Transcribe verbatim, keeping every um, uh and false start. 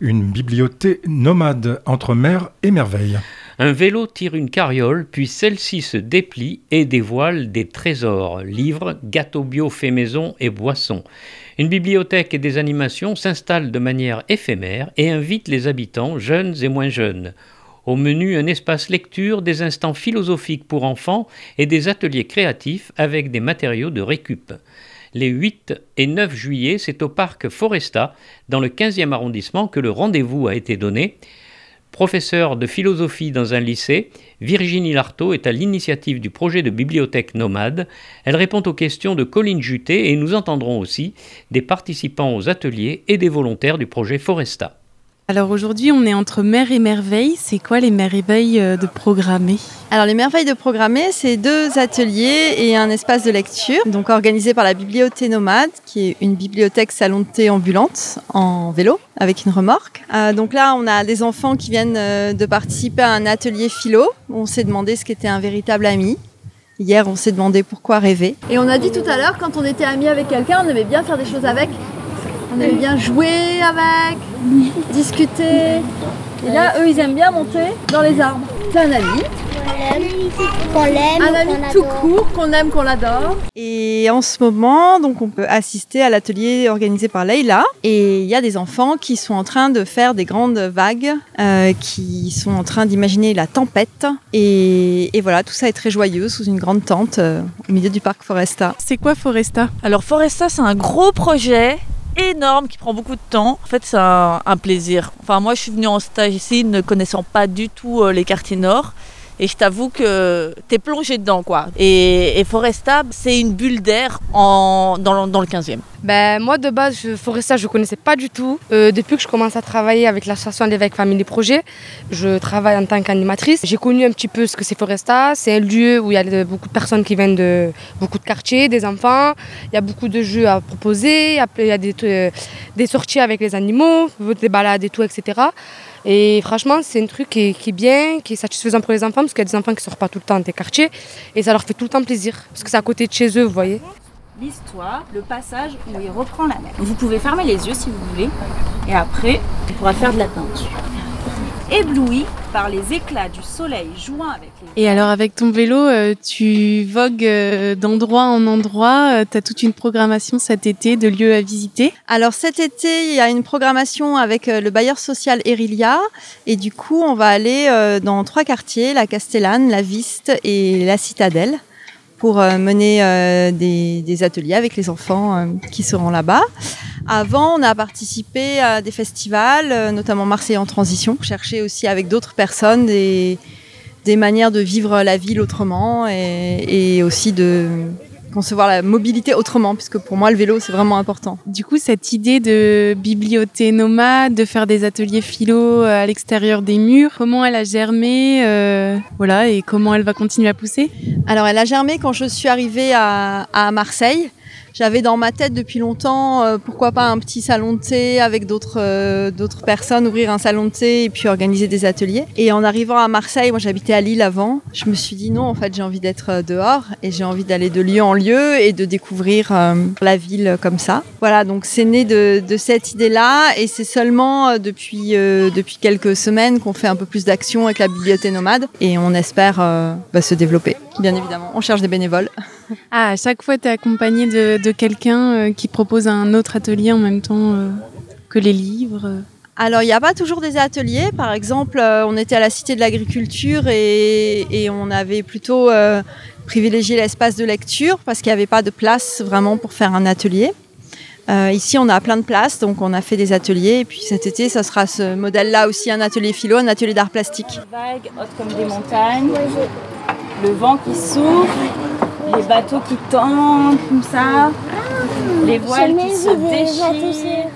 Une bibliothèque nomade entre mer et merveille. Un vélo tire une carriole, puis celle-ci se déplie et dévoile des trésors, livres, gâteaux bio faits maison et boissons. Une bibliothèque et des animations s'installent de manière éphémère et invitent les habitants, jeunes et moins jeunes. Au menu, un espace lecture, des instants philosophiques pour enfants et des ateliers créatifs avec des matériaux de récup. Les huit et neuf juillet, c'est au parc Foresta, dans le quinzième arrondissement, que le rendez-vous a été donné. Professeure de philosophie dans un lycée, Virginie Lartaud est à l'initiative du projet de bibliothèque nomade. Elle répond aux questions de Colline Juté et nous entendrons aussi des participants aux ateliers et des volontaires du projet Foresta. Alors aujourd'hui, on est entre mer et merveille. C'est quoi les merveilles de programmer ? Alors les merveilles de programmer, c'est deux ateliers et un espace de lecture, donc organisé par la Bibliothèque Nomade, qui est une bibliothèque salon de thé ambulante en vélo avec une remorque. Euh, donc là, on a des enfants qui viennent euh, de participer à un atelier philo. On s'est demandé ce qu'était un véritable ami. Hier, on s'est demandé pourquoi rêver. Et on a dit tout à l'heure, quand on était amis avec quelqu'un, on aimait bien faire des choses avec. On aimait bien jouer avec, discuter. Et là, eux, ils aiment bien monter dans les arbres. C'est un ami. Qu'on l'aime, un ami tout court, qu'on aime, qu'on l'adore. Et en ce moment, donc, on peut assister à l'atelier organisé par Leïla. Et il y a des enfants qui sont en train de faire des grandes vagues, euh, qui sont en train d'imaginer la tempête. Et, et voilà, tout ça est très joyeux sous une grande tente euh, au milieu du parc Foresta. C'est quoi Foresta ? Alors Foresta, c'est un gros projet énorme qui prend beaucoup de temps. En fait, c'est un, un plaisir. Enfin, moi, je suis venue en stage ici ne connaissant pas du tout euh, les quartiers nord. Et je t'avoue que t'es plongé dedans, quoi. Et, et Foresta, c'est une bulle d'air en, dans, dans le quinzième. Ben, moi, de base, je, Foresta, je ne connaissais pas du tout. Euh, depuis que je commence à travailler avec l'association L'éveil Famille Projet, je travaille en tant qu'animatrice. J'ai connu un petit peu ce que c'est Foresta. C'est un lieu où il y a beaucoup de personnes qui viennent de beaucoup de quartiers, des enfants. Il y a beaucoup de jeux à proposer. Il y a des, euh, des sorties avec les animaux, des balades et tout, et cetera. Et franchement, c'est un truc qui est, qui est bien, qui est satisfaisant pour les enfants, parce qu'il y a des enfants qui ne sortent pas tout le temps des quartiers, et ça leur fait tout le temps plaisir, parce que c'est à côté de chez eux, vous voyez. L'histoire, le passage où il reprend la mer. Vous pouvez fermer les yeux si vous voulez, et après, on pourra faire de la peinture. Ébloui par les éclats du soleil jouant avec les... Et alors avec ton vélo, euh, tu vogues euh, d'endroit en endroit, euh, tu as toute une programmation cet été de lieux à visiter. Alors cet été, il y a une programmation avec euh, le bailleur social Erilia et du coup, on va aller euh, dans trois quartiers, la Castellane, la Viste et la Citadelle, pour euh, mener euh, des, des ateliers avec les enfants euh, qui seront là-bas. Avant, on a participé à des festivals, euh, notamment Marseille en transition, pour chercher aussi avec d'autres personnes des, des manières de vivre la ville autrement et, et aussi de concevoir la mobilité autrement, puisque pour moi, le vélo, c'est vraiment important. Du coup, cette idée de bibliothèque nomade, de faire des ateliers philo à l'extérieur des murs, comment elle a germé euh, voilà, et comment elle va continuer à pousser ? Alors, elle a germé quand je suis arrivée à, à Marseille. J'avais dans ma tête depuis longtemps, euh, pourquoi pas un petit salon de thé avec d'autres, euh, d'autres personnes, ouvrir un salon de thé et puis organiser des ateliers. Et en arrivant à Marseille, moi j'habitais à Lille avant, je me suis dit non, en fait j'ai envie d'être dehors et j'ai envie d'aller de lieu en lieu et de découvrir euh, la ville comme ça. Voilà, donc c'est né de, de cette idée-là et c'est seulement depuis, euh, depuis quelques semaines qu'on fait un peu plus d'action avec la bibliothèque nomade et on espère euh, bah, se développer, bien évidemment. On cherche des bénévoles. Ah, à chaque fois, tu es accompagnée de, de quelqu'un euh, qui propose un autre atelier en même temps euh, que les livres. Alors, il n'y a pas toujours des ateliers. Par exemple, euh, on était à la Cité de l'Agriculture et, et on avait plutôt euh, privilégié l'espace de lecture parce qu'il n'y avait pas de place vraiment pour faire un atelier. Euh, ici, on a plein de places, donc on a fait des ateliers. Et puis cet été, ça sera ce modèle-là aussi, un atelier philo, un atelier d'art plastique. Vagues hautes comme des montagnes, le vent qui souffle. Les bateaux qui tombent comme ça, les voiles qui se déchirent.